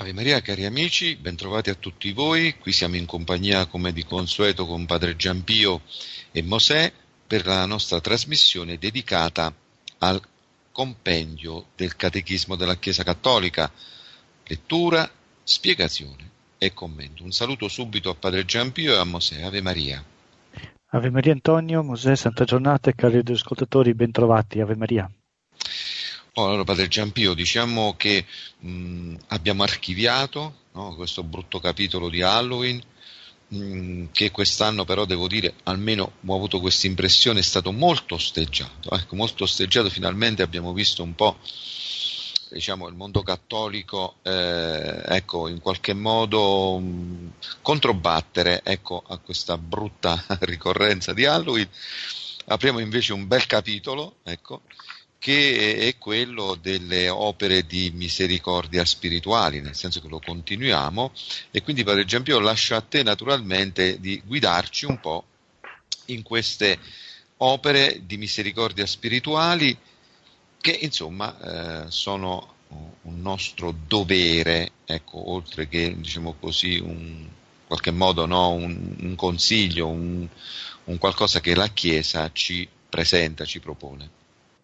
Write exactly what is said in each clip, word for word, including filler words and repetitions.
Ave Maria, cari amici, bentrovati a tutti voi. Qui siamo in compagnia, come di consueto, con Padre Giampio e Mosè per la nostra trasmissione dedicata al compendio del Catechismo della Chiesa Cattolica, lettura, spiegazione e commento. Un saluto subito a Padre Giampio e a Mosè. Ave Maria. Ave Maria Antonio, Mosè, Santa Giornata e cari ascoltatori, bentrovati. Ave Maria. Oh, allora, Padre Giampio, diciamo che mh, abbiamo archiviato, no, questo brutto capitolo di Halloween, mh, che quest'anno però devo dire, almeno ho avuto questa impressione, è stato molto osteggiato, ecco, molto osteggiato. Finalmente abbiamo visto un po', diciamo, il mondo cattolico, eh, ecco, in qualche modo mh, controbattere, ecco, a questa brutta ricorrenza di Halloween. Apriamo invece un bel capitolo, ecco, che è quello delle opere di misericordia spirituali, nel senso che lo continuiamo, e quindi Padre Giampio lascio a te naturalmente di guidarci un po' in queste opere di misericordia spirituali che insomma eh, sono un nostro dovere, ecco, oltre che, diciamo così, un, in qualche modo, no, un, un consiglio, un, un qualcosa che la Chiesa ci presenta, ci propone.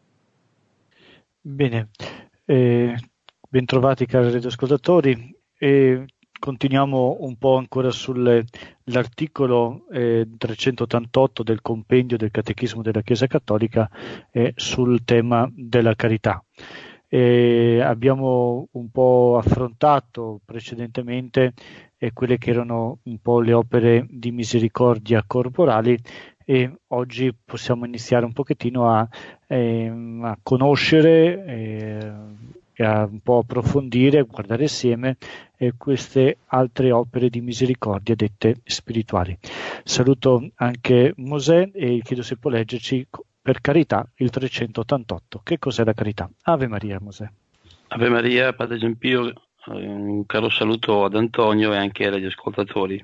Bene, eh, bentrovati cari radioascoltatori e continuiamo un po' ancora sull'articolo eh, trecentottantotto del compendio del Catechismo della Chiesa Cattolica eh, sul tema della carità. E abbiamo un po' affrontato precedentemente eh, quelle che erano un po' le opere di misericordia corporali e oggi possiamo iniziare un pochettino a, eh, a conoscere eh, e a un po' approfondire, guardare insieme eh, queste altre opere di misericordia dette spirituali. Saluto anche Mosè e chiedo se può leggerci per carità il trecentottantotto. Che cos'è la carità? Ave Maria, Mosè. Ave Maria, Padre Giampio, un caro saluto ad Antonio e anche agli ascoltatori.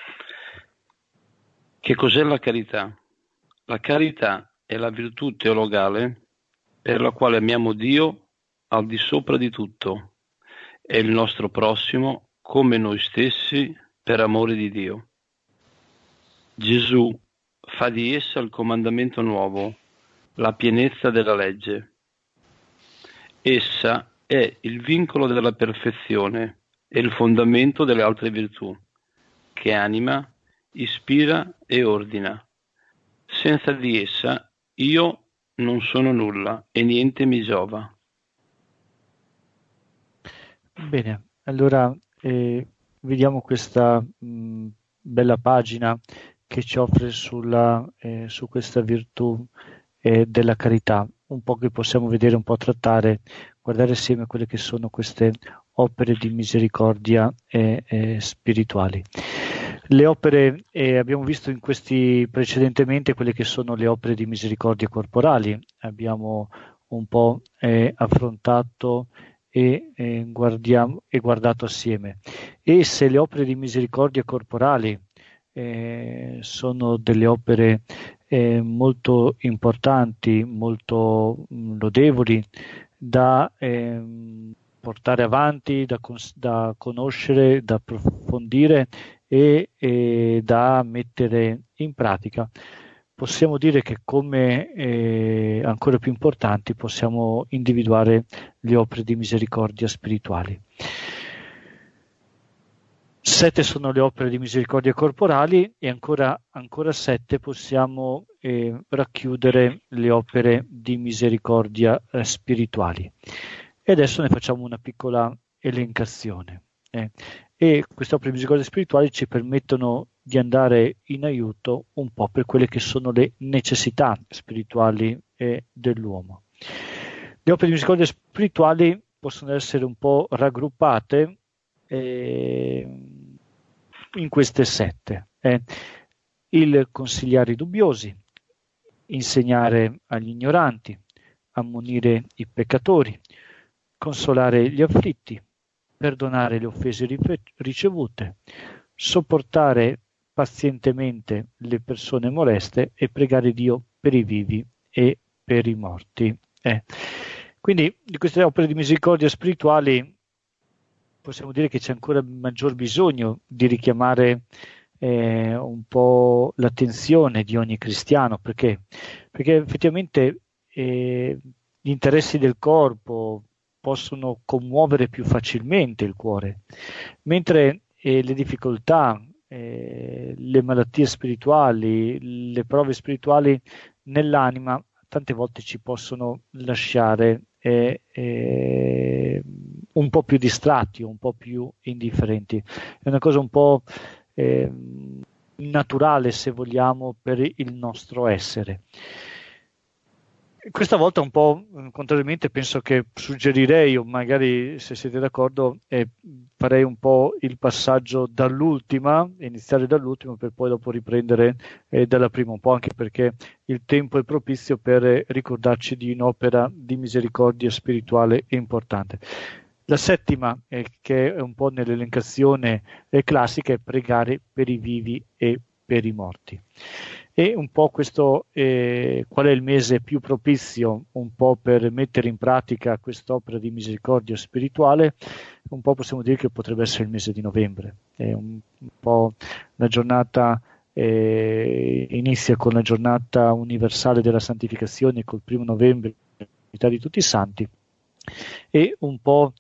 Che cos'è la carità? La carità è la virtù teologale per la quale amiamo Dio al di sopra di tutto e il nostro prossimo come noi stessi per amore di Dio. Gesù fa di essa il comandamento nuovo, la pienezza della legge. Essa è il vincolo della perfezione e il fondamento delle altre virtù, che anima, ispira e ordina. Senza di essa io non sono nulla e niente mi giova. Bene, allora eh, vediamo questa mh, bella pagina che ci offre sulla, eh, su questa virtù eh, della carità, un po' che possiamo vedere, un po' trattare, guardare insieme quelle che sono queste opere di misericordia eh, eh, spirituali. Le opere, eh, abbiamo visto in questi precedentemente quelle che sono le opere di misericordia corporali, abbiamo un po' eh, affrontato e, eh, guardiamo, e guardato assieme. E se le opere di misericordia corporali eh, sono delle opere eh, molto importanti, molto mh, lodevoli da eh, portare avanti, da, cons- da conoscere, da approfondire e, e da mettere in pratica. Possiamo dire che come eh, ancora più importanti possiamo individuare le opere di misericordia spirituali. Sette sono le opere di misericordia corporali e ancora, ancora sette possiamo eh, racchiudere le opere di misericordia eh, spirituali. E adesso ne facciamo una piccola elencazione. Eh. E queste opere di misericordia spirituali ci permettono di andare in aiuto un po' per quelle che sono le necessità spirituali eh, dell'uomo. Le opere di misericordia spirituali possono essere un po' raggruppate eh, in queste sette. Eh. Il consigliare i dubbiosi, insegnare agli ignoranti, ammonire i peccatori, consolare gli afflitti, perdonare le offese ricevute, sopportare pazientemente le persone moleste e pregare Dio per i vivi e per i morti. Eh. Quindi di queste opere di misericordia spirituali possiamo dire che c'è ancora maggior bisogno di richiamare eh, un po' l'attenzione di ogni cristiano, perché? Perché effettivamente eh, gli interessi del corpo possono commuovere più facilmente il cuore, mentre eh, le difficoltà, eh, le malattie spirituali, le prove spirituali nell'anima tante volte ci possono lasciare eh, eh, un po' più distratti, un po' più indifferenti. È una cosa un po' eh, naturale, se vogliamo, per il nostro essere. Questa volta un po' contrariamente penso che suggerirei, o magari se siete d'accordo, eh, farei un po' il passaggio dall'ultima, iniziare dall'ultima per poi dopo riprendere eh, dalla prima, un po' anche perché il tempo è propizio per eh, ricordarci di un'opera di misericordia spirituale importante. La settima, eh, che è un po' nell'elencazione eh, classica, è pregare per i vivi e per i morti. E un po' questo, eh, qual è il mese più propizio un po' per mettere in pratica quest'opera di misericordia spirituale? Un po' possiamo dire che potrebbe essere il mese di novembre. È un, un po' la giornata, eh, inizia con la giornata universale della santificazione, col primo novembre, l'unità di tutti i santi, e un po'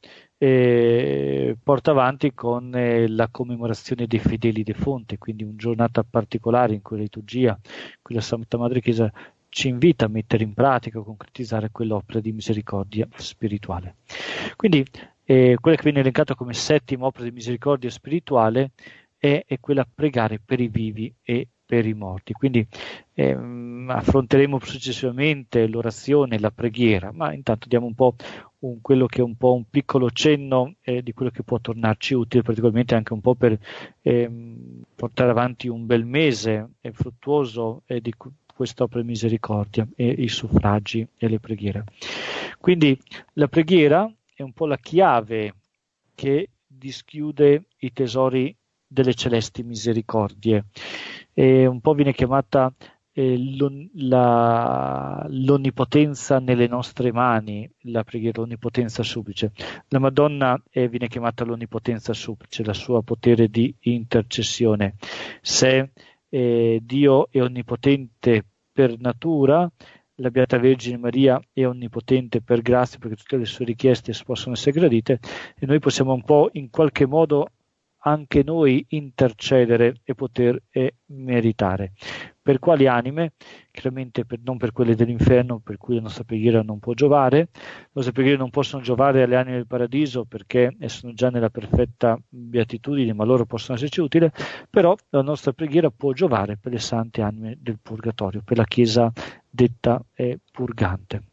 eh, porta avanti con eh, la commemorazione dei fedeli defunti, quindi una giornata particolare in cui la liturgia, in cui la Santa Madre Chiesa ci invita a mettere in pratica, a concretizzare quell'opera di misericordia spirituale. Quindi eh, quella che viene elencata come settima opera di misericordia spirituale è, è quella pregare per i vivi e per i morti. Quindi ehm, affronteremo successivamente l'orazione, la preghiera, ma intanto diamo un po' un, quello che è un po' un piccolo cenno eh, di quello che può tornarci utile, particolarmente anche un po' per ehm, portare avanti un bel mese eh, fruttuoso eh, di quest'opera di misericordia e i suffragi e le preghiere. Quindi la preghiera è un po' la chiave che dischiude i tesori delle celesti misericordie. E un po' viene chiamata eh, l'on, la, l'onnipotenza nelle nostre mani, la preghiera, l'onnipotenza supplice. La Madonna eh, viene chiamata l'onnipotenza supplice, la sua potere di intercessione. Se eh, Dio è onnipotente per natura, la Beata Vergine Maria è onnipotente per grazia, perché tutte le sue richieste possono essere gradite, e noi possiamo un po' in qualche modo anche noi intercedere e poter eh, meritare. Per quali anime? Chiaramente per, non per quelle dell'inferno, per cui la nostra preghiera non può giovare. Le nostre preghiere non possono giovare alle anime del paradiso perché sono già nella perfetta beatitudine, ma loro possono esserci utili. Però la nostra preghiera può giovare per le sante anime del purgatorio, per la Chiesa detta eh, purgante.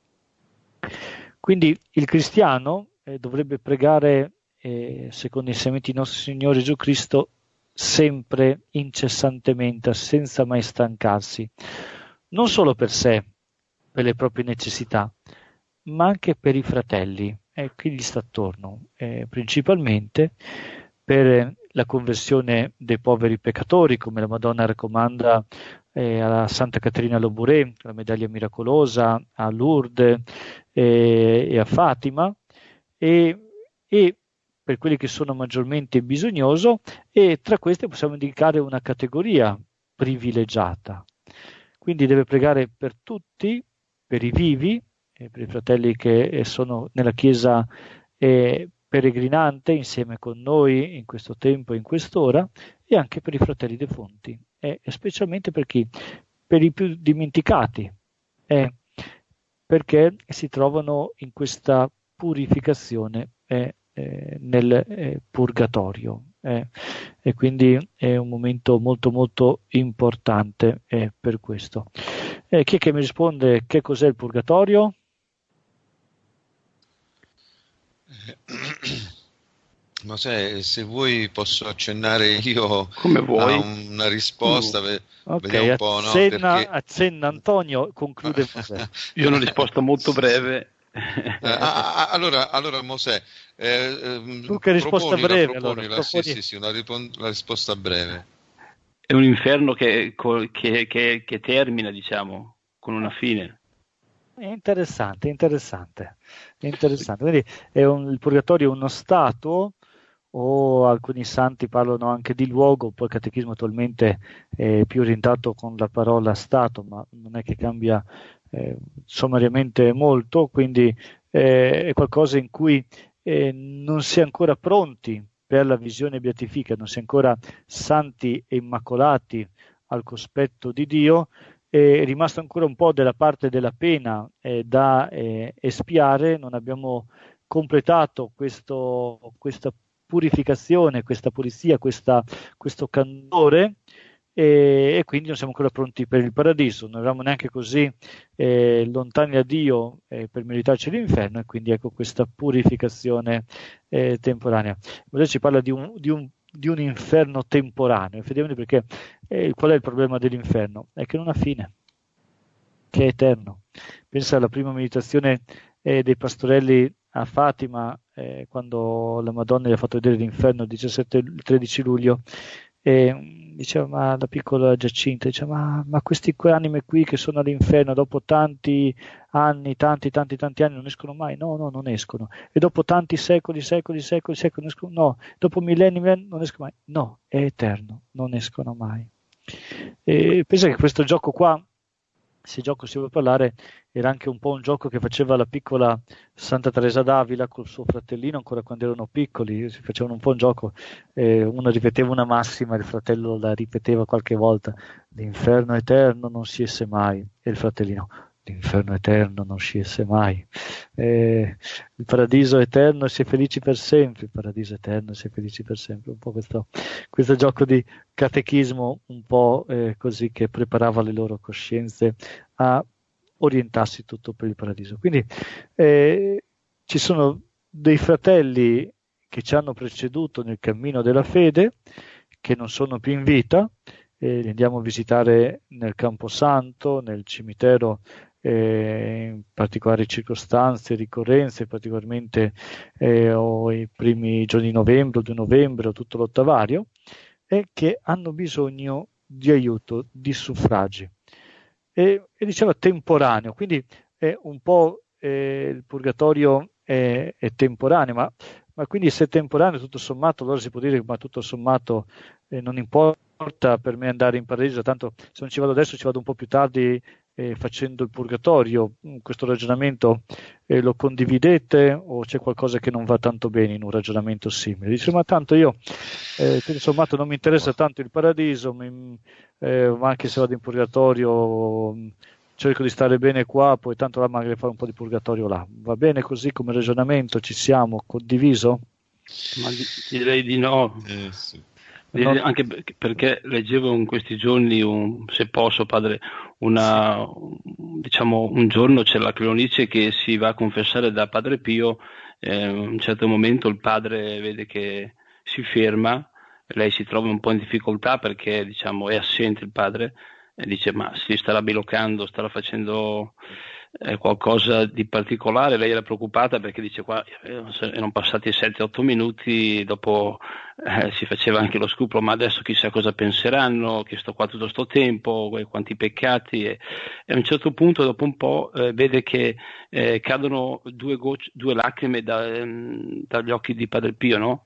Quindi il cristiano eh, dovrebbe pregare Eh, secondo i insegnamenti di nostro Signore Gesù Cristo, sempre, incessantemente, senza mai stancarsi, non solo per sé, per le proprie necessità, ma anche per i fratelli, eh, chi gli sta attorno, eh, principalmente per la conversione dei poveri peccatori, come la Madonna raccomanda eh, alla Santa Caterina Loburé, la medaglia miracolosa, a Lourdes eh, e a Fatima, e, e per quelli che sono maggiormente bisognosi, e tra queste possiamo indicare una categoria privilegiata. Quindi deve pregare per tutti, per i vivi, eh, per i fratelli che sono nella Chiesa eh, peregrinante insieme con noi in questo tempo e in quest'ora, e anche per i fratelli defunti, eh, e specialmente per chi? Per i più dimenticati, eh, perché si trovano in questa purificazione eh, Eh, nel eh, purgatorio eh, e quindi è un momento molto molto importante eh, per questo. Eh, chi è che mi risponde che cos'è il purgatorio? Ma se, se vuoi posso accennare io come vuoi. a una risposta, Mm. Ok, vediamo un po', accenna, no? Perché... accenna Antonio, conclude Mosè. Io ho una risposta molto breve. Eh, ah, allora, allora Mosè, eh, tu che risposta proponila, breve proponila, allora, sì, sì, sì, una, ripon- una risposta breve. È un inferno che, che, che, che termina, diciamo, con una fine. È interessante, interessante, è interessante. Quindi è un, il purgatorio è uno stato, o alcuni santi parlano anche di luogo, poi il catechismo attualmente è più orientato con la parola stato, ma non è che cambia eh, sommariamente molto, quindi eh, è qualcosa in cui eh, non si è ancora pronti per la visione beatifica, non si è ancora santi e immacolati al cospetto di Dio, è rimasto ancora un po' della parte della pena eh, da eh, espiare, non abbiamo completato questo, questa purificazione, questa pulizia, questa, questo candore e, e quindi non siamo ancora pronti per il paradiso, non eravamo neanche così eh, lontani da Dio eh, per meritarci l'inferno e quindi ecco questa purificazione eh, temporanea. Invece ci parla di un, di un di un inferno temporaneo, effettivamente, perché eh, qual è il problema dell'inferno? È che non ha fine, che è eterno. Pensa alla prima meditazione eh, dei pastorelli a Fatima, eh, quando la Madonna gli ha fatto vedere l'inferno il diciassette, il tredici luglio, e diceva, ma la piccola Giacinta diceva, ma, ma queste anime qui che sono all'inferno dopo tanti anni, tanti, tanti, tanti anni non escono mai? No, no, non escono. E dopo tanti secoli, secoli, secoli, secoli non escono? No. Dopo millenni, millenni non escono mai? No, è eterno, non escono mai. E pensa che questo gioco qua, se gioco si vuole parlare, era anche un po' un gioco che faceva la piccola Santa Teresa d'Avila col suo fratellino ancora quando erano piccoli, si facevano un po' un gioco, eh, uno ripeteva una massima, il fratello la ripeteva qualche volta, l'inferno eterno non sciesse mai, e il fratellino, l'inferno eterno non sciesse mai, eh, il paradiso eterno si è felici per sempre, il paradiso eterno si è felici per sempre, un po' questo, questo gioco di catechismo un po' eh, così che preparava le loro coscienze a orientarsi tutto per il paradiso. Quindi eh, ci sono dei fratelli che ci hanno preceduto nel cammino della fede, che non sono più in vita, eh, li andiamo a visitare nel Camposanto, nel cimitero, eh, in particolari circostanze, ricorrenze, particolarmente eh, o i primi giorni di novembre, o di novembre, o tutto l'ottavario, e che hanno bisogno di aiuto, di suffragi. E, e diceva temporaneo, quindi è un po' eh, il purgatorio è, è temporaneo, ma, ma quindi se è temporaneo tutto sommato, allora si può dire che ma tutto sommato eh, non importa per me andare in paradiso, tanto se non ci vado adesso ci vado un po' più tardi eh, facendo il purgatorio. Questo ragionamento eh, lo condividete o c'è qualcosa che non va tanto bene in un ragionamento simile? Dice, ma tanto io eh, tutto sommato non mi interessa tanto il paradiso, mi, eh, ma anche se vado in purgatorio mh, cerco di stare bene qua, poi tanto là magari fare un po' di purgatorio là. Va bene così come ragionamento? Ci siamo? Condiviso? Ma direi di no. Eh, sì. Non... Non... Anche perché leggevo in questi giorni, un, se posso padre, una, diciamo un giorno c'è la Cleonice che si va a confessare da Padre Pio, eh, a un certo momento il padre vede che si ferma, lei si trova un po' in difficoltà perché diciamo è assente il padre e dice ma si starà bilocando, starà facendo eh, qualcosa di particolare. Lei era preoccupata perché dice qua eh, erano passati sette otto minuti, dopo eh, si faceva anche lo scrupolo, ma adesso chissà cosa penseranno, che sto qua tutto sto tempo, quanti peccati, e, e a un certo punto dopo un po' eh, vede che eh, cadono due, gocce, due lacrime da, ehm, dagli occhi di Padre Pio, no?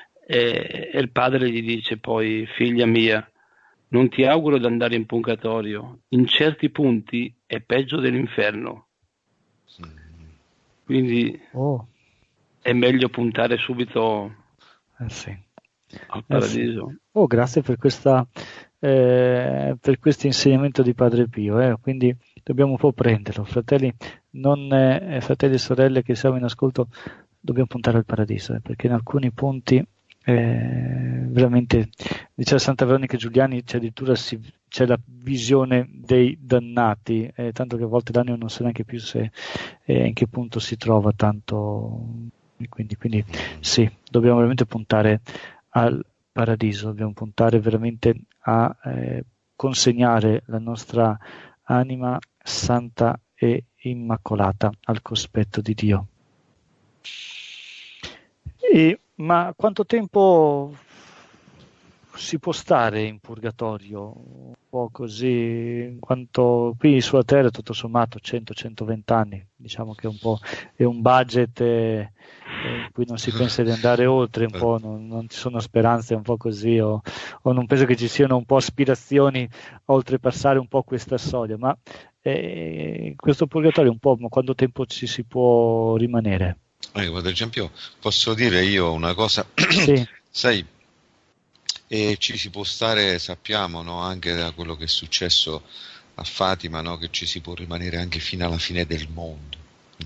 E, e il padre gli dice poi, figlia mia, non ti auguro di andare in purgatorio, in certi punti è peggio dell'inferno, quindi oh. è meglio puntare subito eh sì. al paradiso. Eh sì. Oh, grazie per questa eh, per questo insegnamento di Padre Pio, eh. Quindi dobbiamo un po' prenderlo, fratelli, non, eh, fratelli e sorelle che siamo in ascolto, dobbiamo puntare al paradiso, eh, perché in alcuni punti eh, veramente, diceva Santa Veronica Giuliani, c'è addirittura si, c'è la visione dei dannati, eh, tanto che a volte l'anima non sa neanche più se eh, in che punto si trova, tanto quindi, quindi sì, dobbiamo veramente puntare al paradiso, dobbiamo puntare veramente a eh, consegnare la nostra anima santa e immacolata al cospetto di Dio. E, ma quanto tempo si può stare in purgatorio un po' così, in quanto qui sulla Terra tutto sommato cento centoventi anni, diciamo che è un po' è un budget eh, eh, in cui non si pensa di andare oltre, un po' non, non ci sono speranze un po' così, o, o non penso che ci siano un po' aspirazioni a oltrepassare un po' questa soglia, ma eh, questo purgatorio un po', ma quanto tempo ci si può rimanere? Ecco, ad esempio, posso dire io una cosa, Sì. sai, e ci si può stare, sappiamo, no, anche da quello che è successo a Fatima, no, che ci si può rimanere anche fino alla fine del mondo.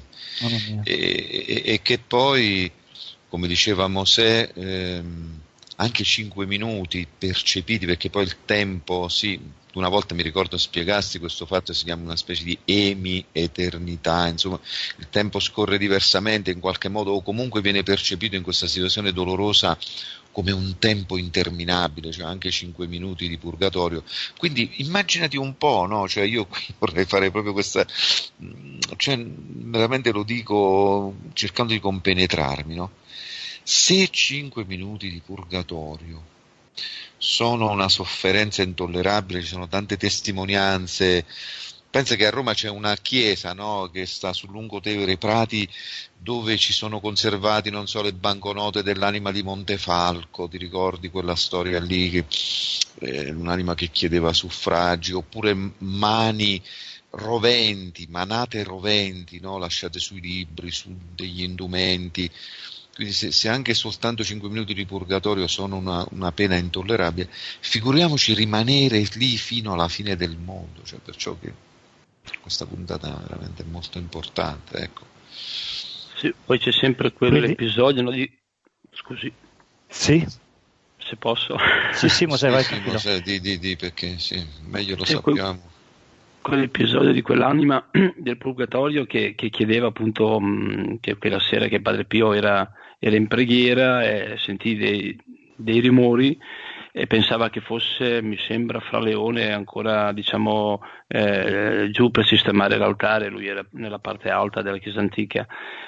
E, e, e che poi, come diceva Mosè, ehm, anche cinque minuti percepiti, perché poi il tempo, sì, una volta mi ricordo spiegasti questo fatto, si chiama una specie di emi-eternità, insomma il tempo scorre diversamente in qualche modo, o comunque viene percepito in questa situazione dolorosa come un tempo interminabile, cioè anche cinque minuti di purgatorio. Quindi immaginati un po', no? Cioè io qui vorrei fare proprio questa, cioè veramente lo dico cercando di compenetrarmi, no? Se cinque minuti di purgatorio sono una sofferenza intollerabile, ci sono tante testimonianze. Pensa che a Roma c'è una chiesa, no, che sta sul Lungotevere Prati, dove ci sono conservati, non so, le banconote dell'anima di Montefalco, ti ricordi quella storia lì, che, eh, un'anima che chiedeva suffragi, oppure mani roventi, manate roventi, no, lasciate sui libri, su degli indumenti. Quindi se, se anche soltanto cinque minuti di purgatorio sono una, una pena intollerabile, figuriamoci rimanere lì fino alla fine del mondo, cioè perciò che questa puntata è veramente molto importante, ecco. Sì, poi c'è sempre quell'episodio, no, di... scusi. Sì? Se posso. Sì, sì, Mosè, vai. Sì, Mosè, di, di, di, perché sì, meglio lo c'è sappiamo. Quel, quell'episodio di quell'anima del purgatorio che, che chiedeva appunto mh, che quella sera che Padre Pio era, era in preghiera e sentì dei, dei rumori e pensava che fosse, mi sembra, Fra Leone ancora, diciamo, eh, giù per sistemare l'altare. Lui era nella parte alta della chiesa antica.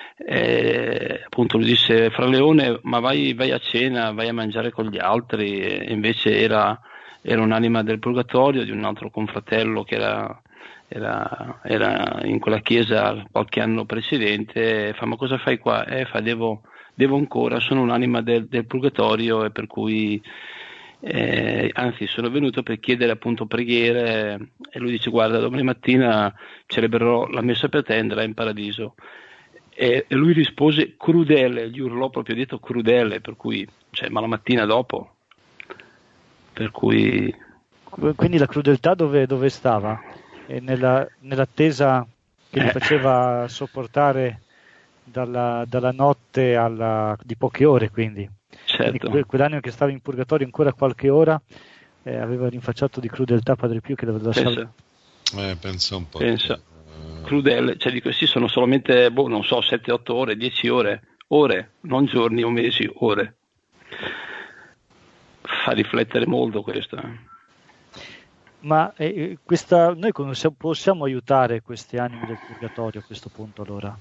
E, appunto lui disse: Fra Leone, ma vai, vai a cena, vai a mangiare con gli altri. E invece era, era un'anima del purgatorio di un altro confratello che era, era, era in quella chiesa qualche anno precedente. Fa: ma cosa fai qua? Eh, fa, devo, devo ancora, sono un'anima del, del purgatorio, e per cui Eh, anzi sono venuto per chiedere appunto preghiere. E lui dice: guarda, domani mattina celebrerò la messa per te, andrai in paradiso. E, e lui rispose crudele, gli urlò proprio detto crudele, per cui, cioè, ma la mattina dopo, per cui... Quindi la crudeltà dove, dove stava? E nella, nell'attesa che gli Eh. faceva sopportare dalla, dalla notte alla, di poche ore, quindi. Certo. Quindi que- quell'anno che stava in purgatorio ancora qualche ora eh, aveva rinfacciato di crudeltà Padre Pio, che doveva lasciare. Eh, pensa un po'. Pensa. Crudele, cioè di questi sono solamente, boh, non so, sette otto ore, dieci ore, ore, non giorni o mesi, ore. Fa riflettere molto questo. Ma eh, questa, noi possiamo, possiamo aiutare queste anime del purgatorio a questo punto, allora?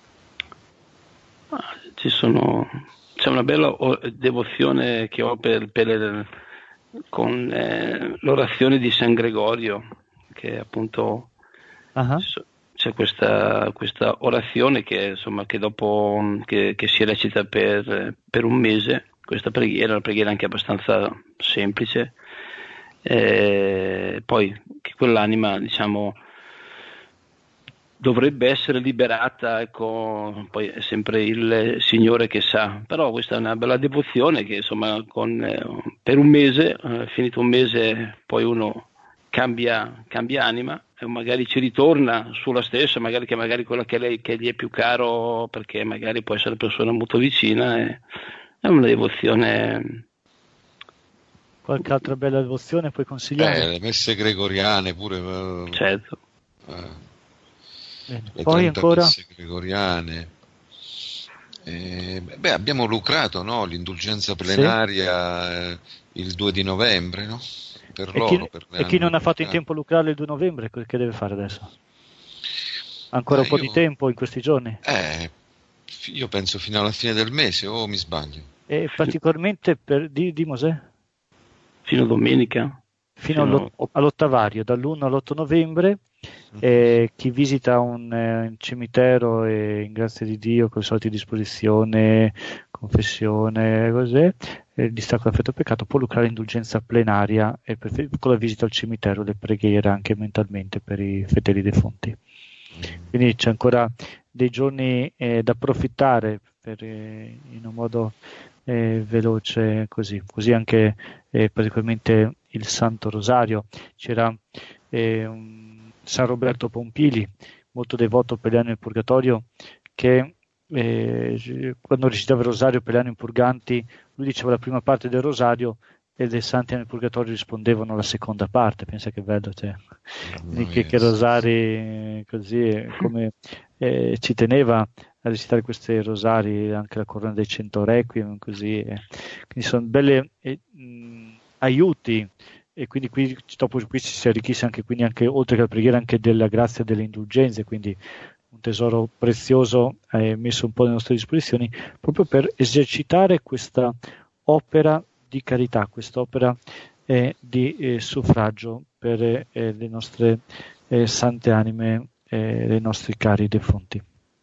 Ah, ci sono, c'è una bella devozione che ho per, per con eh, l'orazione di San Gregorio, che appunto uh-huh. c'è questa, questa orazione che insomma che dopo che, che si recita per, per un mese, questa preghiera, una preghiera anche abbastanza semplice, e poi che quell'anima, diciamo, dovrebbe essere liberata, ecco, poi è sempre il Signore che sa, però questa è una bella devozione che insomma con, eh, per un mese, eh, finito un mese, poi uno cambia, cambia anima e magari ci ritorna sulla stessa, magari che magari quella che, lei, che gli è più caro, perché magari può essere una persona molto vicina, e, è una devozione. Qualche altra bella devozione puoi consigliare? Eh, le messe gregoriane pure. Certo. Eh. Bene. Le Poi ancora gregoriane. Eh, beh, abbiamo lucrato, no? L'indulgenza plenaria, sì. eh, il due di novembre, no? Per e loro, chi, per e chi non ha fatto in tempo a lucrare il due novembre, che deve fare adesso? Ancora eh, un po' io, di tempo in questi giorni? Eh, io penso fino alla fine del mese, o mi sbaglio? E particolarmente per di, di Mosè? fino a domenica? Fino, Fino... all'ottavario, dall'primo all'otto novembre. Eh, chi visita un, eh, un cimitero e in grazia di Dio con le solite disposizioni, confessione, così, eh, distacco dal fetto peccato, può lucrare indulgenza plenaria e per, con la visita al cimitero le preghiere anche mentalmente per i fedeli defunti. Quindi c'è ancora dei giorni eh, da approfittare per, eh, in un modo eh, veloce così. Così anche eh, particolarmente il Santo Rosario. C'era eh, un San Roberto Pompili, molto devoto per gli anni del purgatorio, che eh, quando recitava il rosario per gli anni purganti, lui diceva la prima parte del rosario e dei santi nel purgatorio rispondevano la seconda parte. Pensa che bello, cioè. No, che, che rosari così, come eh, ci teneva a recitare questi rosari, anche la corona dei cento requiem, così. Eh. Quindi sono belle eh, mh, aiuti. E quindi qui dopo qui si arricchisce anche, quindi anche oltre che la preghiera anche della grazia e delle indulgenze, quindi un tesoro prezioso eh, messo un po' alle nostre disposizioni proprio per esercitare questa opera di carità, quest'opera eh, di eh, suffragio per eh, le nostre eh, sante anime, eh, dei nostri cari defunti.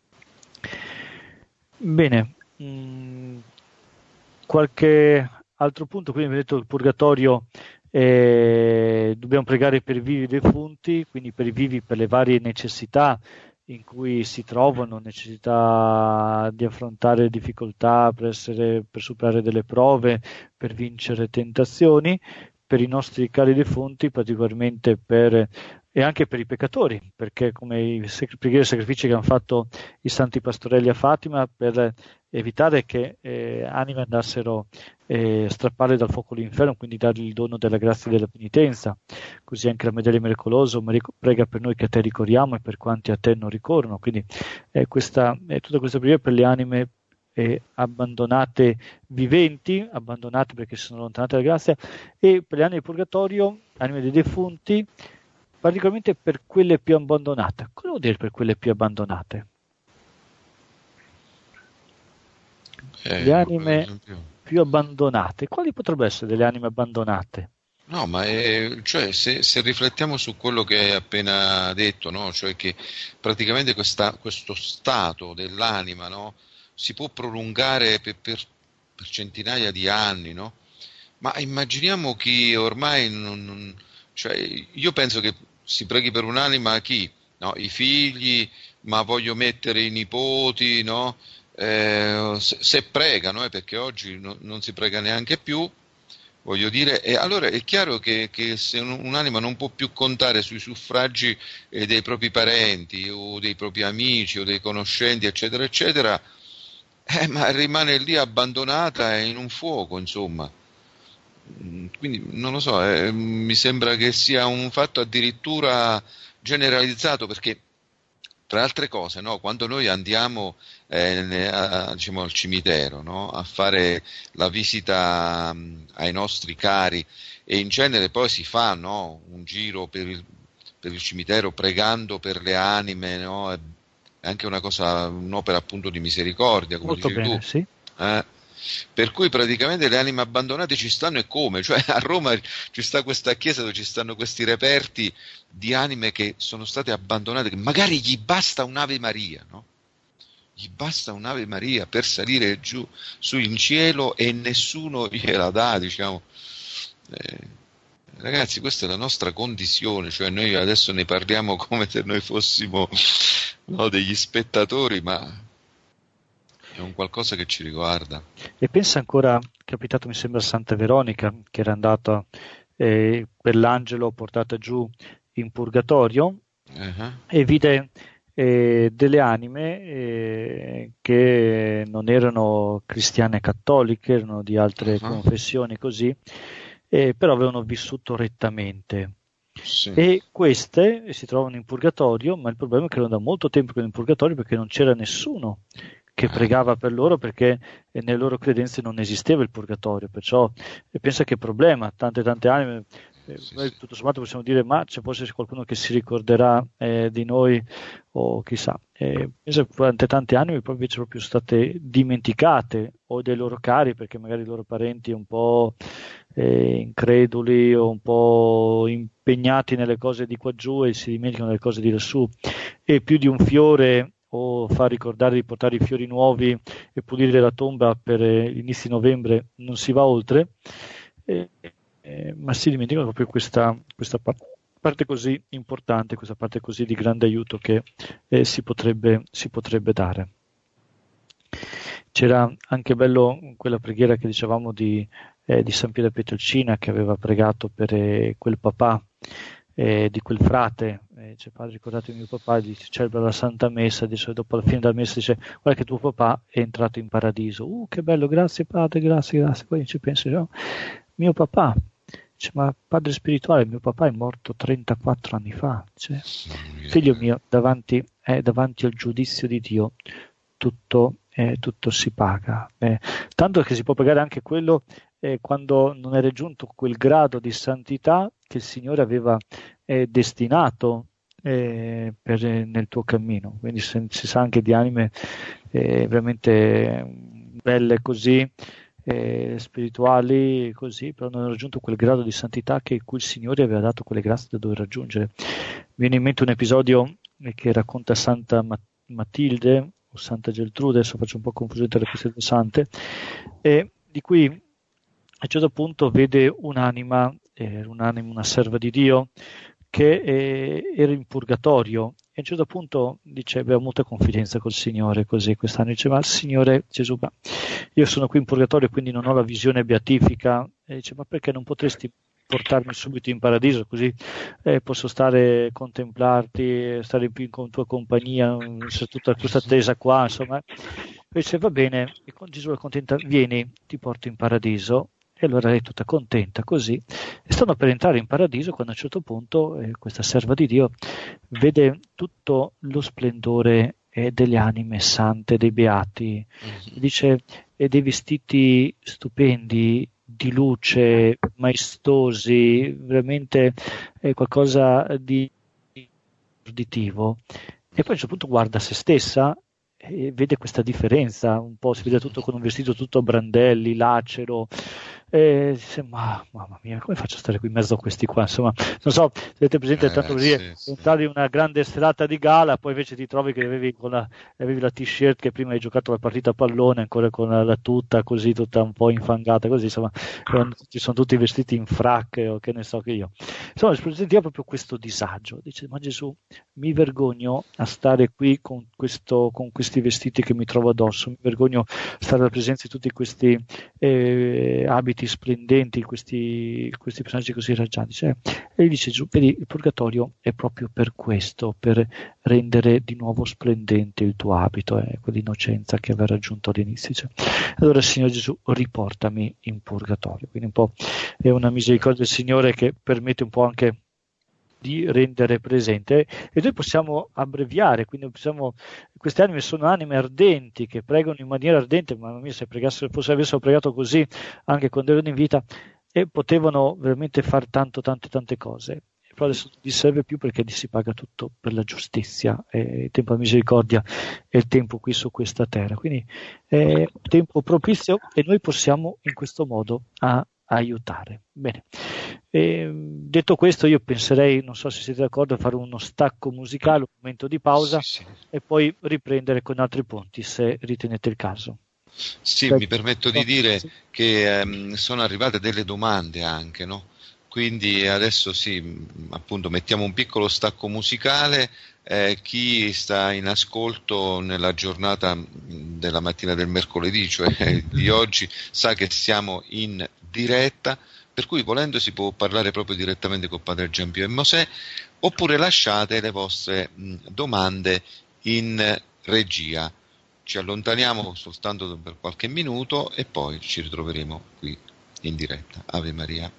Bene, mh, qualche altro punto? Quindi abbiamo detto il purgatorio. Eh, dobbiamo pregare per i vivi defunti, quindi per i vivi per le varie necessità in cui si trovano, necessità di affrontare difficoltà, per, essere, per superare delle prove, per vincere tentazioni, per i nostri cari defunti, particolarmente per, e anche per i peccatori, perché come i preghiere e sacrifici che hanno fatto i santi pastorelli a Fatima, per evitare che eh, anime andassero eh, strappare dal fuoco l'inferno, quindi dargli il dono della grazia e della penitenza. Così anche la Medaglia Miracolosa prega per noi che a te ricorriamo e per quanti a te non ricorrono. Quindi eh, questa, eh, tutta questa preghiera per le anime eh, abbandonate viventi, abbandonate perché si sono allontanate dalla grazia, e per le anime del purgatorio, anime dei defunti, particolarmente per quelle più abbandonate. Cosa vuol dire per quelle più abbandonate? Eh, le anime esempio... più abbandonate. Quali potrebbero essere delle anime abbandonate? No, ma è, cioè, se, se riflettiamo su quello che hai appena detto, no? Cioè che praticamente questa, questo stato dell'anima, no? Si può prolungare per, per, per centinaia di anni, no? Ma immaginiamo chi ormai non, non, cioè, io penso che si preghi per un'anima a chi? No, i figli, ma voglio mettere i nipoti, no? Eh, se, se pregano, eh, perché oggi no, non si prega neanche più, voglio dire, e allora è chiaro che, che se un'anima non può più contare sui suffragi eh, dei propri parenti o dei propri amici o dei conoscenti, eccetera, eccetera, eh, ma rimane lì abbandonata in un fuoco, insomma. Quindi non lo so, eh, mi sembra che sia un fatto addirittura generalizzato, perché tra altre cose, no, quando noi andiamo eh, a, diciamo, al cimitero, no, a fare la visita um, ai nostri cari, e in genere poi si fa, no, un giro per il, per il cimitero pregando per le anime, no, è anche una cosa, un'opera appunto di misericordia, come Molto dicevi bene, tu. sì. Eh? Per cui praticamente le anime abbandonate ci stanno, e come? Cioè a Roma ci sta questa chiesa dove ci stanno questi reperti di anime che sono state abbandonate, che magari gli basta un'Ave Maria, no? Gli basta un'Ave Maria per salire giù su in cielo e nessuno gliela dà, diciamo. Eh, ragazzi, questa è la nostra condizione, cioè noi adesso ne parliamo come se noi fossimo, no, degli spettatori, ma è un qualcosa che ci riguarda. E pensa ancora, è capitato mi sembra a Santa Veronica, che era andata eh, per l'angelo portata giù in purgatorio, uh-huh. e vide eh, delle anime eh, che non erano cristiane cattoliche, erano di altre uh-huh. confessioni così, eh, però avevano vissuto rettamente. Sì. E queste si trovano in purgatorio, ma il problema è che erano da molto tempo in purgatorio perché non c'era nessuno che pregava per loro, perché nelle loro credenze non esisteva il purgatorio, perciò e pensa che problema, tante tante anime Eh, sì, noi sì. tutto sommato possiamo dire, ma c'è forse qualcuno che si ricorderà eh, di noi, o chissà. Eh, penso che durante tanti anni proprio invece proprio state dimenticate, o dai loro cari, perché magari i loro parenti un po' eh, increduli o un po' impegnati nelle cose di qua giù e si dimenticano delle cose di lassù. E più di un fiore, o far ricordare di portare i fiori nuovi e pulire la tomba per eh, inizio novembre, non si va oltre. Eh, eh, ma si dimentica proprio questa, questa pa- parte così importante, questa parte così di grande aiuto che eh, si potrebbe, si potrebbe dare. C'era anche bello quella preghiera che dicevamo di, eh, di San Pietro Pietrelcina, che aveva pregato per eh, quel papà, eh, di quel frate. Eh, dice: padre, ricordate mio papà, dice, celebra la Santa Messa, dice, dopo la fine della messa dice: guarda che tuo papà è entrato in paradiso. Uh, che bello, grazie padre, grazie, grazie. Poi ci penso, no? Mio papà, dice, ma padre spirituale, mio papà è morto trentaquattro anni fa. Dice, figlio mio, davanti, eh, davanti al giudizio di Dio tutto, eh, tutto si paga. Eh, tanto che si può pagare anche quello eh, quando non è raggiunto quel grado di santità che il Signore aveva eh, destinato eh, per, eh, nel tuo cammino. Quindi se, si sa anche di anime eh, veramente belle così, eh, spirituali così, però non hanno raggiunto quel grado di santità che cui il Signore aveva dato quelle grazie da dover raggiungere. Mi viene in mente un episodio eh, che racconta Santa Mat- Matilde o Santa Geltrude, adesso faccio un po' confusione tra queste due sante, e di cui a un certo punto vede un'anima, eh, un'anima, una serva di Dio, che eh, era in purgatorio, e a un certo punto dice, aveva molta confidenza col Signore, così quest'anno dice: ma il Signore Gesù, ma io sono qui in purgatorio, quindi non ho la visione beatifica. E dice: ma perché non potresti portarmi subito in paradiso, così eh, posso stare, contemplarti, stare più con tua compagnia, c'è tutta questa attesa qua, insomma. E dice: va bene, e con Gesù è contenta, vieni, ti porto in paradiso. E allora lei è tutta contenta così, e stanno per entrare in paradiso quando a un certo punto eh, questa serva di Dio vede tutto lo splendore eh, delle anime sante, dei beati, Mhm. dice, e dei vestiti stupendi, di luce, maestosi, veramente è qualcosa di uditivo. E poi a un certo punto guarda se stessa e vede questa differenza, un po' si vede tutto con un vestito tutto a brandelli, lacero, e dice: ma mamma mia, come faccio a stare qui in mezzo a questi qua? Insomma, non so, se avete presente, tanto Eh, per dire, sì, sì. entravi in una grande serata di gala, poi invece ti trovi che avevi, con la, avevi la t-shirt che prima hai giocato la partita a pallone, ancora con la, la tuta così, tutta un po' infangata, così, insomma, ci sono tutti vestiti in frac o che ne so che io. Insomma, si presentiva proprio questo disagio. Dice: ma Gesù, mi vergogno a stare qui con, questo, con questi vestiti che mi trovo addosso, mi vergogno a stare alla presenza di tutti questi eh, abiti splendenti, questi, questi personaggi così raggianti. Cioè, e gli dice Gesù: vedi, il purgatorio è proprio per questo, per rendere di nuovo splendente il tuo abito, eh, quell'innocenza che aveva raggiunto all'inizio. Cioè, allora, Signore Gesù, riportami in purgatorio. Quindi un po' è una misericordia del Signore che permette un po' anche di rendere presente, e noi possiamo abbreviare, quindi possiamo, queste anime sono anime ardenti che pregano in maniera ardente. Mamma mia, se pregassero, forse avessero pregato così anche quando erano in vita, e potevano veramente fare tanto, tante, tante cose. Però adesso non gli serve più, perché gli si paga tutto per la giustizia, e il tempo della misericordia è il tempo qui su questa terra. Quindi è un tempo propizio e noi possiamo in questo modo a aiutare. Bene. E, detto questo, io penserei, non so se siete d'accordo, a fare uno stacco musicale, un momento di pausa, Sì, sì. e poi riprendere con altri punti, se ritenete il caso. Sì, Beh, mi permetto di dire che ehm, sono arrivate delle domande anche, no? Quindi adesso sì, mh, appunto, mettiamo un piccolo stacco musicale. Eh, chi sta in ascolto nella giornata mh, della mattina del mercoledì, cioè di oggi, sa che siamo in diretta, per cui volendo si può parlare proprio direttamente con Padre Giampio e Mosè, oppure lasciate le vostre mh, domande in regia. Ci allontaniamo soltanto per qualche minuto e poi ci ritroveremo qui in diretta. Ave Maria.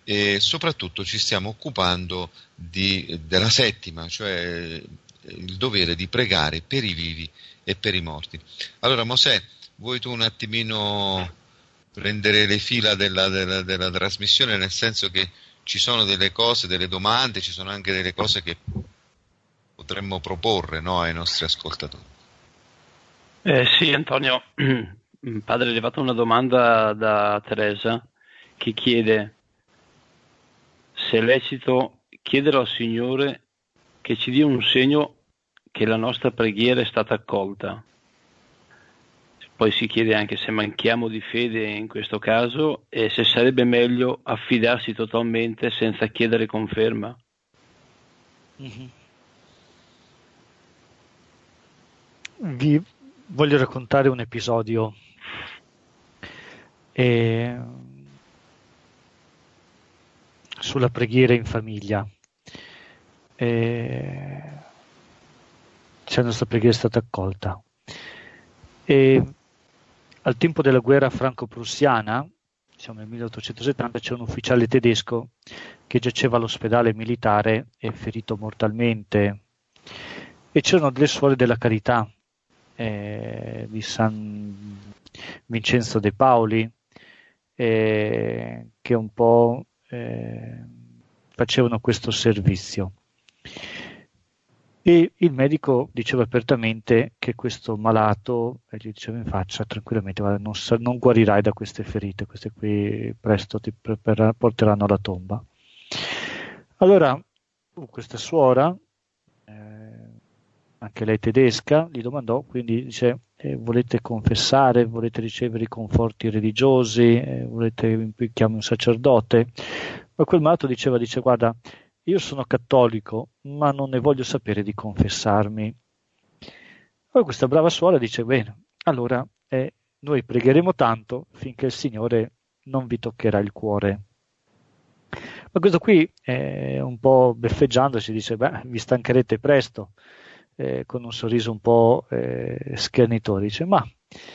e soprattutto ci stiamo occupando di, della settima, cioè il dovere di pregare per i vivi e per i morti. Allora Mosè, vuoi tu un attimino prendere le fila della, della, della trasmissione, nel senso che ci sono delle cose, delle domande, ci sono anche delle cose che potremmo proporre, no, ai nostri ascoltatori. Eh, sì, Antonio, padre, è arrivata una domanda da Teresa che chiede se è lecito chiedere al Signore che ci dia un segno che la nostra preghiera è stata accolta. Poi si chiede anche se manchiamo di fede in questo caso e se sarebbe meglio affidarsi totalmente senza chiedere conferma. Mm-hmm. Vi voglio raccontare un episodio eh, sulla preghiera in famiglia. Eh, se la nostra preghiera è stata accolta. E al tempo della guerra franco-prussiana, siamo nel milleottocentosettanta, c'è un ufficiale tedesco che giaceva all'ospedale militare e ferito mortalmente, e c'erano delle suore della carità eh, di San Vincenzo de Pauli eh, che un po' eh, facevano questo servizio. E il medico diceva apertamente che questo malato, e gli diceva in faccia tranquillamente, guarda, non, non guarirai da queste ferite, queste qui presto ti porteranno alla tomba. Allora questa suora, eh, anche lei tedesca, gli domandò, quindi dice, eh, volete confessare, volete ricevere i conforti religiosi, eh, volete chiamare un sacerdote? Ma quel malato diceva, dice, guarda, io sono cattolico, ma non ne voglio sapere di confessarmi. Poi questa brava suora dice, bene, allora eh, noi pregheremo tanto finché il Signore non vi toccherà il cuore. Ma questo qui, eh, un po' beffeggiandosi, dice, beh, vi stancherete presto, eh, con un sorriso un po' eh, schernitore, dice, ma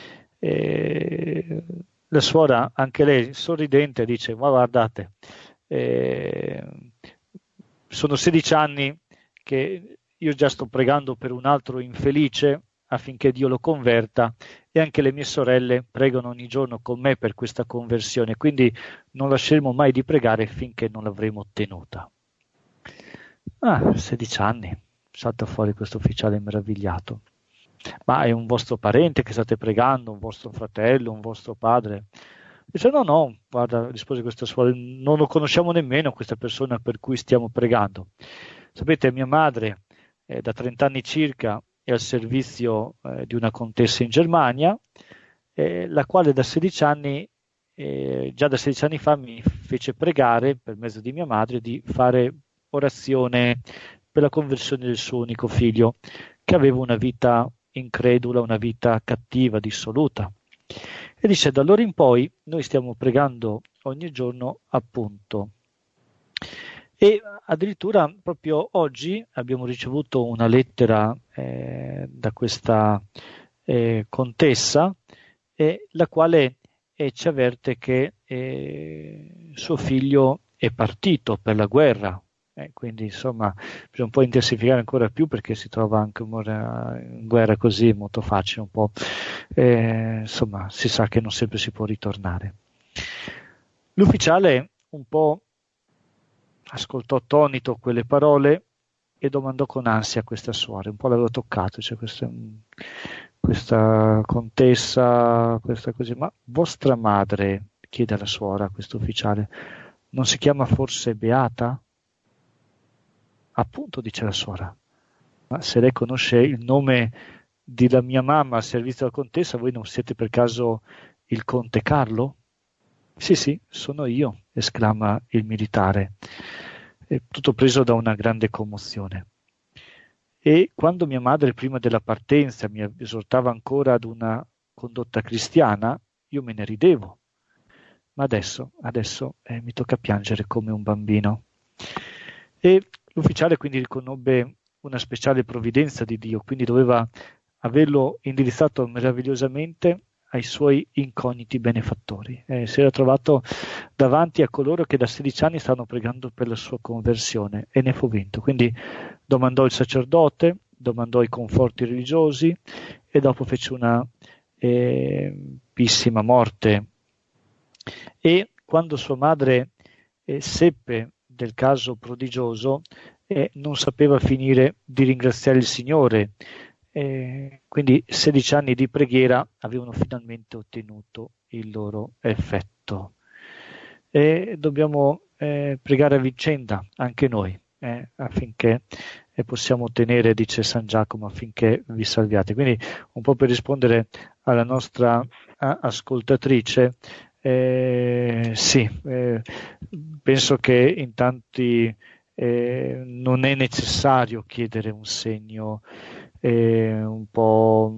eh, la suora, anche lei sorridente, dice, ma guardate, eh, sono sedici anni che io già sto pregando per un altro infelice affinché Dio lo converta, e anche le mie sorelle pregano ogni giorno con me per questa conversione, quindi non lasceremo mai di pregare finché non l'avremo ottenuta. Ah, sedici anni, salta fuori questo ufficiale meravigliato. Ma è un vostro parente che state pregando, un vostro fratello, un vostro padre? Dice, no, no, guarda, rispose questa suora, non lo conosciamo nemmeno questa persona per cui stiamo pregando. Sapete, mia madre è da trenta anni circa è al servizio eh, di una contessa in Germania, eh, la quale da sedici anni, eh, già da sedici anni fa, mi fece pregare, per mezzo di mia madre, di fare orazione per la conversione del suo unico figlio, che aveva una vita incredula, una vita cattiva, dissoluta. E dice, da allora in poi noi stiamo pregando ogni giorno, appunto. E addirittura proprio oggi abbiamo ricevuto una lettera eh, da questa eh, contessa, eh, la quale eh, ci avverte che eh, suo figlio è partito per la guerra. Eh, quindi insomma bisogna un po' intensificare ancora più, perché si trova anche in guerra così molto facile, un po' eh, insomma si sa che non sempre si può ritornare. L'ufficiale un po' ascoltò attonito quelle parole e domandò con ansia a questa suora, un po' l'aveva toccato, cioè questa, questa contessa, questa così, ma vostra madre, chiede alla suora, questo ufficiale, non si chiama forse Beata? Appunto, dice la suora, ma se lei conosce il nome della mia mamma al servizio della contessa, voi non siete per caso il conte Carlo? Sì, sì, sono io, esclama il militare, è tutto preso da una grande commozione. E quando mia madre prima della partenza mi esortava ancora ad una condotta cristiana, io me ne ridevo, ma adesso, adesso eh, mi tocca piangere come un bambino. E l'ufficiale quindi riconobbe una speciale provvidenza di Dio, quindi doveva averlo indirizzato meravigliosamente ai suoi incogniti benefattori. Eh, si era trovato davanti a coloro che da sedici anni stavano pregando per la sua conversione e ne fu vinto. Quindi domandò il sacerdote, domandò i conforti religiosi e dopo fece una eh, pissima morte. E quando sua madre eh, seppe del caso prodigioso, eh, non sapeva finire di ringraziare il Signore. Eh, quindi sedici anni di preghiera avevano finalmente ottenuto il loro effetto. E dobbiamo eh, pregare a vicenda anche noi, eh, affinché eh, possiamo ottenere, dice San Giacomo, affinché vi salviate. Quindi un po' per rispondere alla nostra a, ascoltatrice, eh, sì, eh, penso che in tanti eh, non è necessario chiedere un segno eh, un po'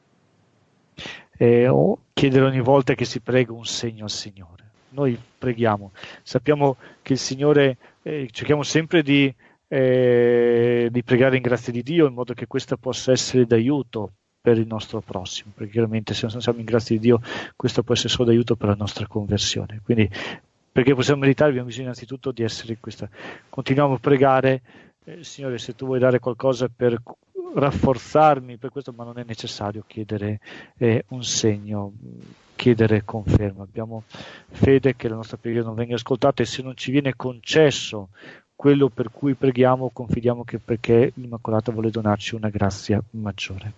eh, o chiedere ogni volta che si prega un segno al Signore. Noi preghiamo, sappiamo che il Signore, eh, cerchiamo sempre di, eh, di pregare in grazia di Dio in modo che questa possa essere d'aiuto per il nostro prossimo, perché chiaramente se non siamo in grazia di Dio questo può essere solo d'aiuto per la nostra conversione. Quindi perché possiamo meritare abbiamo bisogno innanzitutto di essere in questa. Continuiamo a pregare, eh, Signore, se tu vuoi dare qualcosa per rafforzarmi per questo, ma non è necessario chiedere eh, un segno, chiedere conferma. Abbiamo fede che la nostra preghiera non venga ascoltata e se non ci viene concesso quello per cui preghiamo, confidiamo che perché l'Immacolata vuole donarci una grazia maggiore.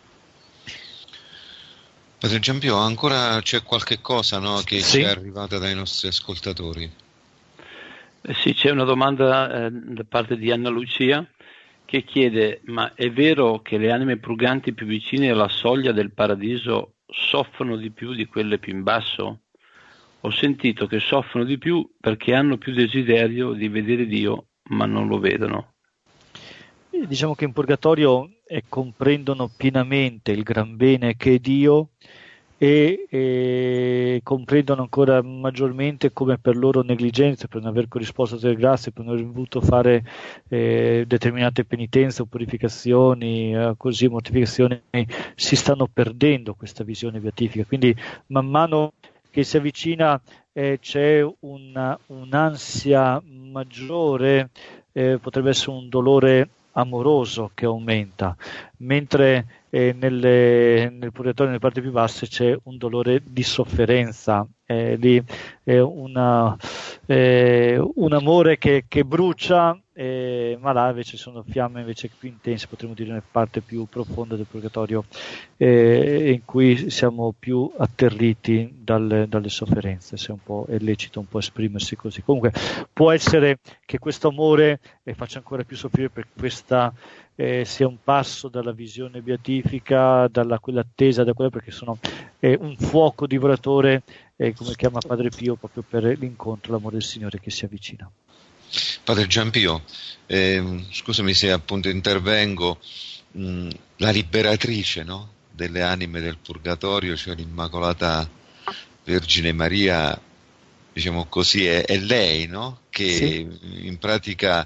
Padre Giampio, ancora c'è qualche cosa, no, che sì. ci è arrivata dai nostri ascoltatori? Eh sì, c'è una domanda eh, da parte di Anna Lucia che chiede: ma è vero che le anime purganti più vicine alla soglia del paradiso soffrono di più di quelle più in basso? Ho sentito che soffrono di più perché hanno più desiderio di vedere Dio, ma non lo vedono. E diciamo che in purgatorio eh, comprendono pienamente il gran bene che è Dio e, e comprendono ancora maggiormente come per loro negligenza, per non aver corrisposto alle grazie, per non aver voluto fare eh, determinate penitenze o purificazioni, eh, così mortificazioni, si stanno perdendo questa visione beatifica. Quindi man mano che si avvicina eh, c'è una, un'ansia maggiore, eh, potrebbe essere un dolore amoroso che aumenta, mentre eh, nelle, nel purgatorio, nelle parti più basse, c'è un dolore di sofferenza, eh, di eh, una, eh, un amore che, che brucia, eh, ma là invece sono fiamme invece più intense, potremmo dire nella parte più profonda del purgatorio, eh, in cui siamo più atterriti dalle, dalle sofferenze, se un po' è lecito un po' esprimersi così. Comunque può essere che questo amore eh, faccia ancora più soffrire, per questa eh, sia un passo dalla visione beatifica, dalla quella attesa, da quella, perché sono eh, un fuoco divoratore, eh, come chiama Padre Pio, proprio per l'incontro, l'amore del Signore che si avvicina. Padre Giampio, eh, scusami se appunto intervengo, mh, la liberatrice, no, delle anime del purgatorio, cioè l'Immacolata Vergine Maria, diciamo così, è, è lei, no, che sì. In pratica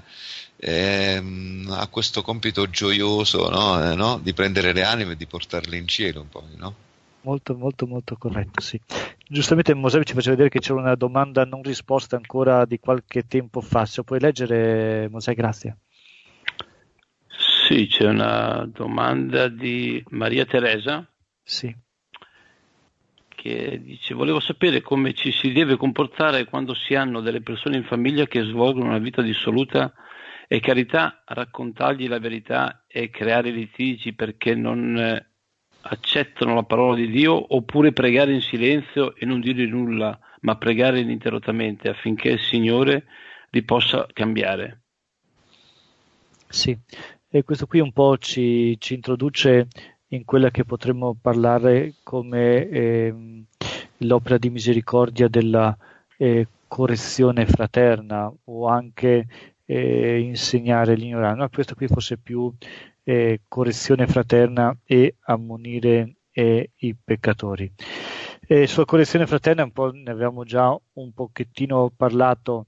ehm, ha questo compito gioioso, no, eh, no, di prendere le anime e di portarle in cielo, poi, no? Molto, molto, molto corretto, sì. Giustamente Mosè ci faceva vedere che c'era una domanda non risposta ancora di qualche tempo fa. Se puoi leggere, Mosè, grazie. Sì, c'è una domanda di Maria Teresa. Sì. Che dice: volevo sapere come ci si deve comportare quando si hanno delle persone in famiglia che svolgono una vita dissoluta. È carità raccontargli la verità e creare litigi perché non eh, accettano la parola di Dio, oppure pregare in silenzio e non dire nulla, ma pregare ininterrottamente affinché il Signore li possa cambiare? Sì, e questo qui un po' ci, ci introduce in quella che potremmo parlare come eh, l'opera di misericordia della eh, correzione fraterna, o anche eh, insegnare l'ignoranza. No, questo qui forse più eh, correzione fraterna e ammonire eh, i peccatori. E sulla correzione fraterna un po' ne avevamo già un pochettino parlato,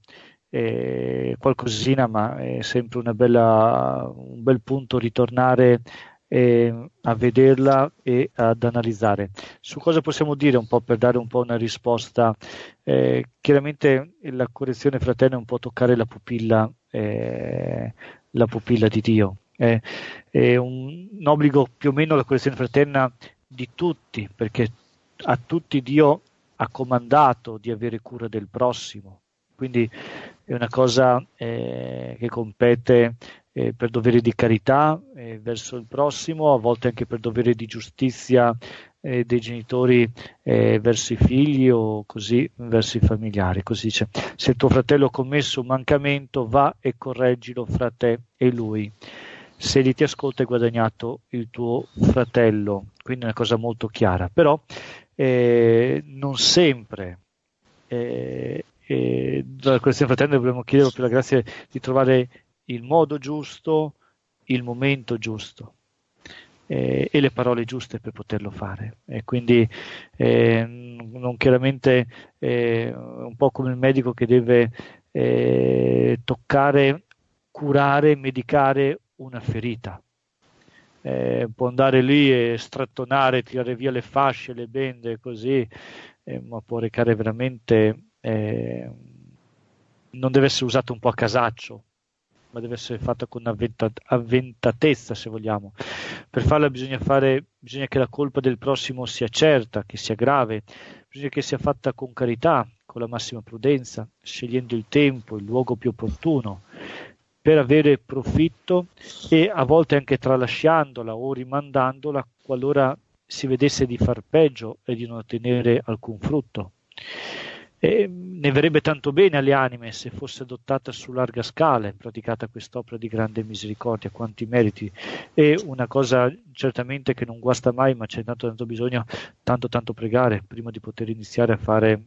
eh, qualcosina, ma è sempre una bella, un bel punto ritornare eh, a vederla e ad analizzare. Su cosa possiamo dire un po' per dare un po' una risposta? Eh, chiaramente la correzione fraterna è un po' toccare la pupilla, eh, la pupilla di Dio. Eh, è un, un obbligo più o meno la correzione fraterna di tutti, perché a tutti Dio ha comandato di avere cura del prossimo, quindi è una cosa eh, che compete eh, per dovere di carità eh, verso il prossimo, a volte anche per dovere di giustizia eh, dei genitori eh, verso i figli o così verso i familiari. Così dice: se il tuo fratello ha commesso un mancamento, va e correggilo fra te e lui. Se egli ti ascolta, hai guadagnato il tuo fratello. Quindi è una cosa molto chiara, però eh, non sempre eh, eh, dalla correzione fraterna dobbiamo chiedere per la grazia di trovare il modo giusto, il momento giusto eh, e le parole giuste per poterlo fare. E quindi eh, non chiaramente eh, un po' come il medico che deve eh, toccare, curare, medicare una ferita. Eh, può andare lì e strattonare, tirare via le fasce, le bende, così, eh, ma può recare veramente, eh, non deve essere usato un po' a casaccio, ma deve essere fatta con avventa, avventatezza, se vogliamo. Per farla bisogna fare, bisogna che la colpa del prossimo sia certa, che sia grave, bisogna che sia fatta con carità, con la massima prudenza, scegliendo il tempo, il luogo più opportuno, per avere profitto e a volte anche tralasciandola o rimandandola qualora si vedesse di far peggio e di non ottenere alcun frutto. E ne verrebbe tanto bene alle anime se fosse adottata su larga scala e praticata quest'opera di grande misericordia, quanti meriti. È una cosa certamente che non guasta mai, ma c'è tanto tanto bisogno, tanto tanto pregare prima di poter iniziare a fare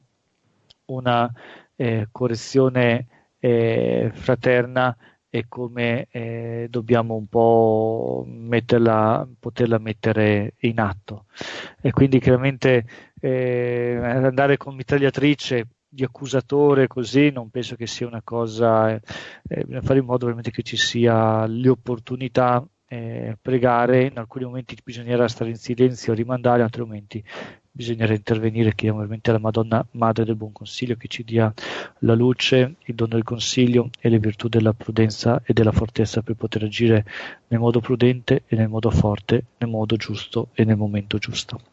una eh, correzione eh, fraterna, e come eh, dobbiamo un po' metterla, poterla mettere in atto. E quindi chiaramente eh, andare con mitragliatrice di accusatore così non penso che sia una cosa, eh, bisogna fare in modo veramente che ci sia le opportunità, eh, pregare, in alcuni momenti bisognerà stare in silenzio, rimandare, in altri momenti bisognerà intervenire. Chiediamo veramente alla Madonna Madre del Buon Consiglio che ci dia la luce, il dono del consiglio e le virtù della prudenza e della fortezza per poter agire nel modo prudente e nel modo forte, nel modo giusto e nel momento giusto.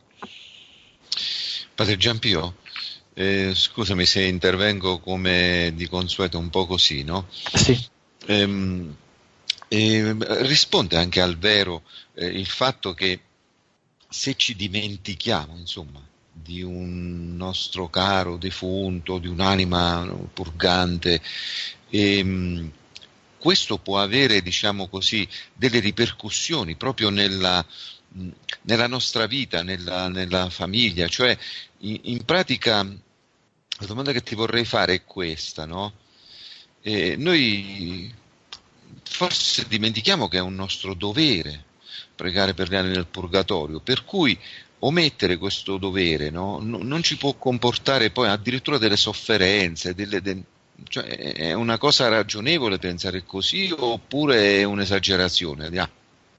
Padre Giampio, eh, scusami se intervengo come di consueto un po' così, no? Sì. Ehm, eh, risponde anche al vero eh, il fatto che se ci dimentichiamo, insomma, di un nostro caro defunto, di un'anima purgante, ehm, questo può avere, diciamo così, delle ripercussioni proprio nella, nella nostra vita, nella, nella famiglia. Cioè, in, in pratica, la domanda che ti vorrei fare è questa, no? Eh, noi forse dimentichiamo che è un nostro dovere pregare per gli animi del purgatorio, per cui omettere questo dovere, no? No, non ci può comportare poi addirittura delle sofferenze, delle, de, cioè è una cosa ragionevole pensare così oppure è un'esagerazione? Yeah.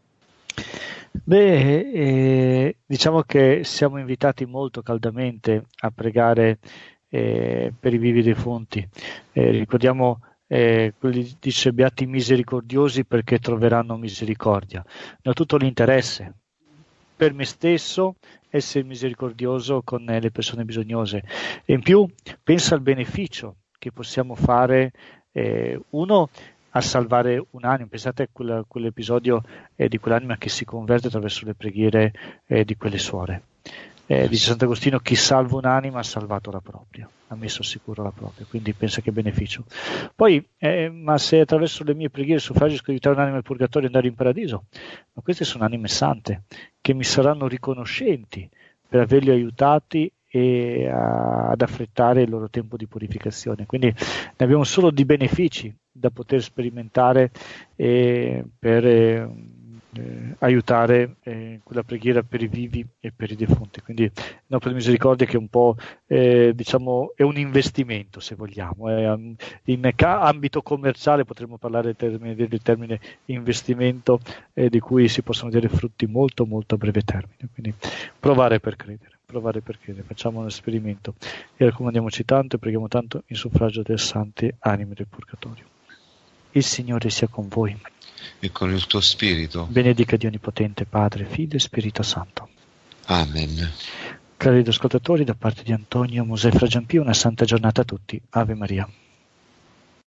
Beh, eh, diciamo che siamo invitati molto caldamente a pregare eh, per i vivi defunti. Eh, ricordiamo Eh, quelli dice beati misericordiosi perché troveranno misericordia. Ne ho tutto l'interesse per me stesso essere misericordioso con le persone bisognose, e in più pensa al beneficio che possiamo fare, eh, uno a salvare un'anima. Pensate a quella, quell'episodio eh, di quell'anima che si converte attraverso le preghiere eh, di quelle suore. Eh, dice Sant'Agostino: chi salva un'anima ha salvato la propria, ha messo al sicuro la propria, quindi pensa che beneficio. Poi, eh, ma se attraverso le mie preghiere suffragio riesco a aiutare un'anima al purgatorio e andare in paradiso, ma queste sono anime sante che mi saranno riconoscenti per averli aiutati e a, ad affrettare il loro tempo di purificazione. Quindi ne abbiamo solo di benefici da poter sperimentare eh, per, eh, eh, aiutare eh, quella preghiera per i vivi e per i defunti. Quindi l'opera di misericordia che è un po' eh, diciamo è un investimento, se vogliamo, è, um, in ca- ambito commerciale potremmo parlare termine, del termine investimento eh, di cui si possono vedere frutti molto molto a breve termine. Quindi provare per credere. Provare per credere, facciamo un esperimento e raccomandiamoci tanto e preghiamo tanto in suffragio delle sante anime del purgatorio. Il Signore sia con voi e con il tuo spirito. Benedica Dio Onnipotente, Padre, Figlio e Spirito Santo. Amen. Cari ascoltatori, da parte di Antonio Mosè Fra Giampio, una santa giornata a tutti. Ave Maria.